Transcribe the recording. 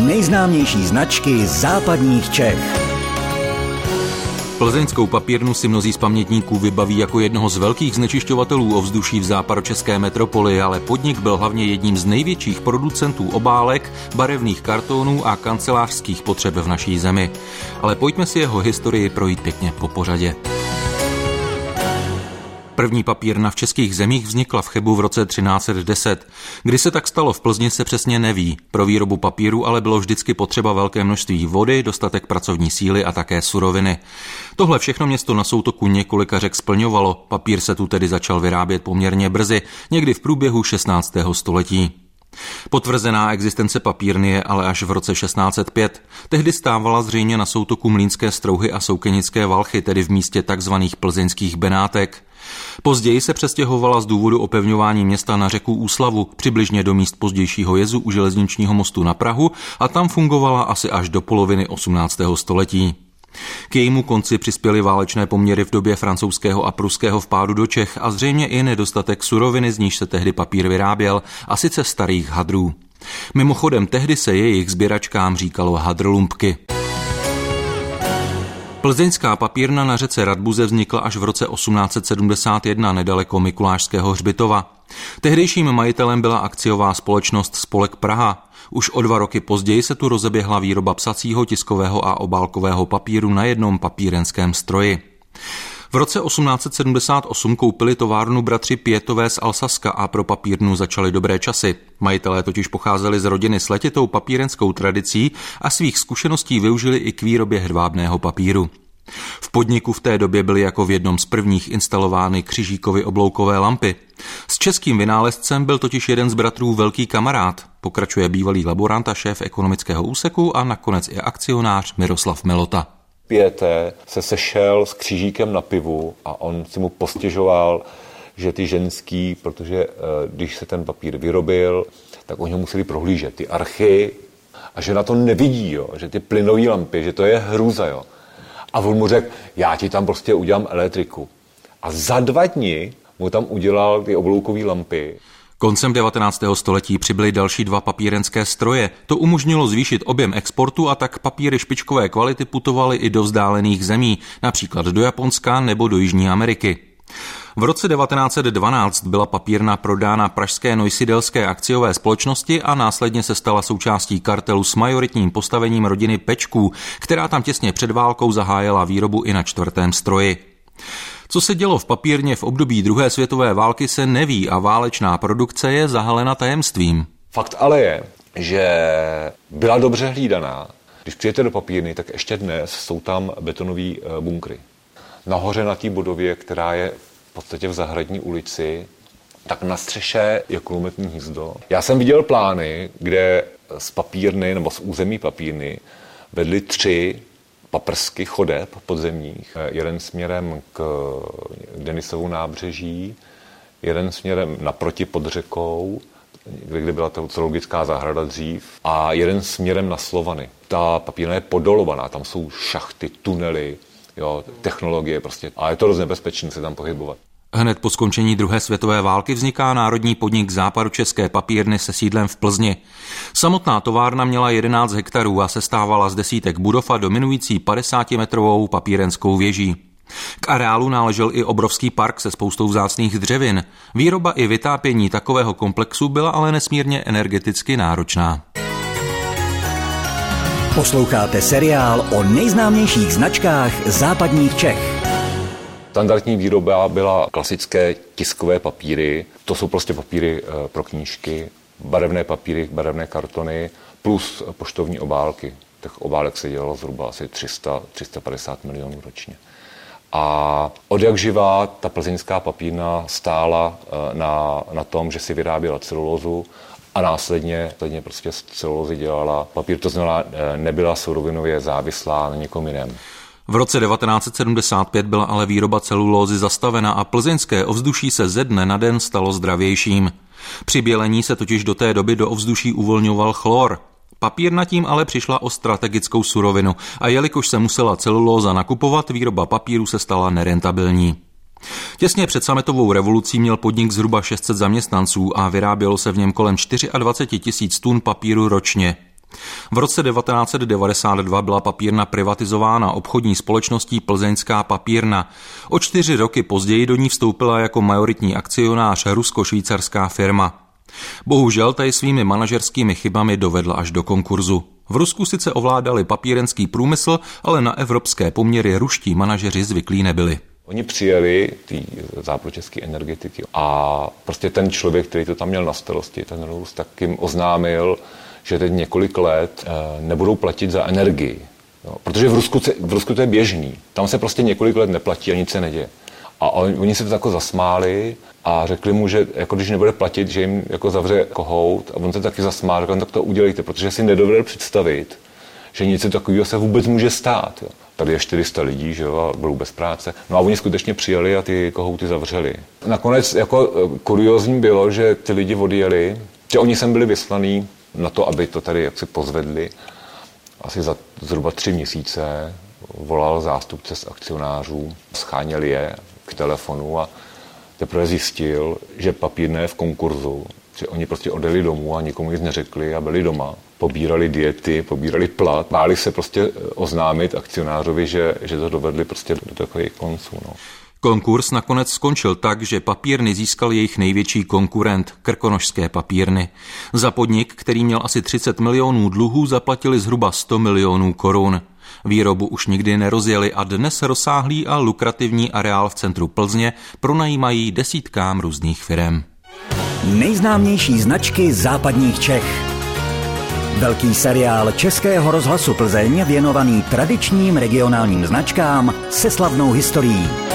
nejznámější značky západních Čech. Plzeňskou papírnu si mnozí z pamětníků vybaví jako jednoho z velkých znečišťovatelů ovzduší v západočeské metropoli, ale podnik byl hlavně jedním z největších producentů obálek, barevných kartonů a kancelářských potřeb v naší zemi. Ale pojďme si jeho historii projít pěkně po pořadě. První papírna v českých zemích vznikla v Chebu v roce 1310. Kdy se tak stalo v Plzni, se přesně neví. Pro výrobu papíru ale bylo vždycky potřeba velké množství vody, dostatek pracovní síly a také suroviny. Tohle všechno město na soutoku několika řek splňovalo. Papír se tu tedy začal vyrábět poměrně brzy, někdy v průběhu 16. století. Potvrzená existence papírny je ale až v roce 1605. Tehdy stávala zřejmě na soutoku Mlýnské Strouhy a Soukenické Valchy, tedy v místě takzvaných plzeňských Benátek. Později se přestěhovala z důvodu opevňování města na řeku Úslavu, přibližně do míst pozdějšího jezu u železničního mostu na Prahu, a tam fungovala asi až do poloviny 18. století. K jejímu konci přispěly válečné poměry v době francouzského a pruského vpádu do Čech a zřejmě i nedostatek suroviny, z níž se tehdy papír vyráběl, a sice starých hadrů. Mimochodem tehdy se jejich sběračkám říkalo hadrlumpky. Plzeňská papírna na řece Radbuze vznikla až v roce 1871 nedaleko Mikulášského hřbitova. Tehdejším majitelem byla akciová společnost Spolek Praha. Už o 2 roky později se tu rozeběhla výroba psacího, tiskového a obálkového papíru na jednom papírenském stroji. V roce 1878 koupili továrnu bratři Pětové z Alsaska a pro papírnu začaly dobré časy. Majitelé totiž pocházeli z rodiny s letitou papírenskou tradicí a svých zkušeností využili i k výrobě hedvábného papíru. V podniku v té době byly jako v jednom z prvních instalovány křižíkovy obloukové lampy. S českým vynálezcem byl totiž jeden z bratrů velký kamarád, pokračuje bývalý laborant a šéf ekonomického úseku a nakonec i akcionář Miroslav Melota. Pěté se sešel s křížíkem na pivu a on si mu postěžoval, že ty ženský, protože když se ten papír vyrobil, tak oni ho museli prohlížet, ty archy, a že na to nevidí, jo, že ty plynové lampy, že to je hrůza. Jo. A on mu řekl, já ti tam prostě udělám elektriku. A za 2 dny mu tam udělal ty obloukové lampy. Koncem 19. století přibyly další 2 papírenské stroje. To umožnilo zvýšit objem exportu a tak papíry špičkové kvality putovaly i do vzdálených zemí, například do Japonska nebo do Jižní Ameriky. V roce 1912 byla papírna prodána pražské Neusiedlské akciové společnosti a následně se stala součástí kartelu s majoritním postavením rodiny Pečků, která tam těsně před válkou zahájila výrobu i na 4. stroji. Co se dělo v papírně v období druhé světové války, se neví a válečná produkce je zahalena tajemstvím. Fakt ale je, že byla dobře hlídaná. Když přijete do papírny, tak ještě dnes jsou tam betonové bunkry. Nahoře na té budově, která je v podstatě v Zahradní ulici, tak na střeše je kulometní hnízdo. Já jsem viděl plány, kde z papírny nebo z území papírny vedly 3 paprsky chodeb podzemních. Jeden směrem k Denisovu nábřeží, jeden směrem naproti pod řekou, kde byla ta zoologická zahrada dřív, a jeden směrem na Slovany. Ta papírna je podolovaná, tam jsou šachty, tunely, jo, technologie prostě. A je to dost nebezpečné se tam pohybovat. Hned po skončení druhé světové války vzniká národní podnik Západočeské papírny se sídlem v Plzni. Samotná továrna měla 11 hektarů a sestávala z desítek budov a dominující 50metrovou papírenskou věží. K areálu náležel i obrovský park se spoustou vzácných dřevin. Výroba i vytápění takového komplexu byla ale nesmírně energeticky náročná. Posloucháte seriál o nejznámějších značkách západních Čech. Standardní výroba byla klasické tiskové papíry. To jsou prostě papíry pro knížky, barevné papíry, barevné kartony plus poštovní obálky. Těch obálek se dělalo zhruba asi 300-350 milionů ročně. A odjakživa ta plzeňská papírna stála na tom, že si vyráběla celulózu a následně prostě z celulózy dělala papír. To znamená, nebyla surovinově závislá na někom jiném. V roce 1975 byla ale výroba celulózy zastavena a plzeňské ovzduší se ze dne na den stalo zdravějším. Při bělení se totiž do té doby do ovzduší uvolňoval chlor. Papírna tím ale přišla o strategickou surovinu a jelikož se musela celulóza nakupovat, výroba papíru se stala nerentabilní. Těsně před sametovou revolucí měl podnik zhruba 600 zaměstnanců a vyrábělo se v něm kolem 24 000 tun papíru ročně. V roce 1992 byla papírna privatizována obchodní společností Plzeňská papírna. O 4 roky později do ní vstoupila jako majoritní akcionář rusko-švýcarská firma. Bohužel ta ji svými manažerskými chybami dovedla až do konkurzu. V Rusku sice ovládali papírenský průmysl, ale na evropské poměry ruští manažeři zvyklí nebyli. Oni přijeli ty západočeské energetiky a prostě ten člověk, který to tam měl na starosti, ten Rus, tak jim oznámil, že teď několik let nebudou platit za energii. Jo, protože v Rusku to je běžný. Tam se prostě několik let neplatí a nic se neděje. A oni se to jako zasmáli a řekli mu, že jako když nebude platit, že jim jako zavře kohout, a on se taky zasmál, řekl, tak to udělejte, protože si nedovedl představit, že něco takového se vůbec může stát. Jo. Tady je 400 lidí, že jo, a budou bez práce. No a oni skutečně přijeli a ty kohouty zavřeli. Nakonec jako kuriózní bylo, že ty lidi odjeli, že oni sem byli vyslaní na to, aby to tady jaksi pozvedli. Asi za zhruba 3 měsíce volal zástupce z akcionářů, scháněli je k telefonu a teprve zjistil, že papírna je v konkurzu, že oni prostě odjeli domů a nikomu nic neřekli a byli doma. Pobírali diety, pobírali plat, báli se prostě oznámit akcionářovi, že to dovedli prostě do takových konců. No. Konkurs nakonec skončil tak, že papírny získal jejich největší konkurent, Krkonošské papírny. Za podnik, který měl asi 30 milionů dluhů, zaplatili zhruba 100 milionů korun. Výrobu už nikdy nerozjeli a dnes rozsáhlý a lukrativní areál v centru Plzně pronajímají desítkám různých firem. Nejznámější značky západních Čech. Velký seriál Českého rozhlasu Plzeň věnovaný tradičním regionálním značkám se slavnou historií.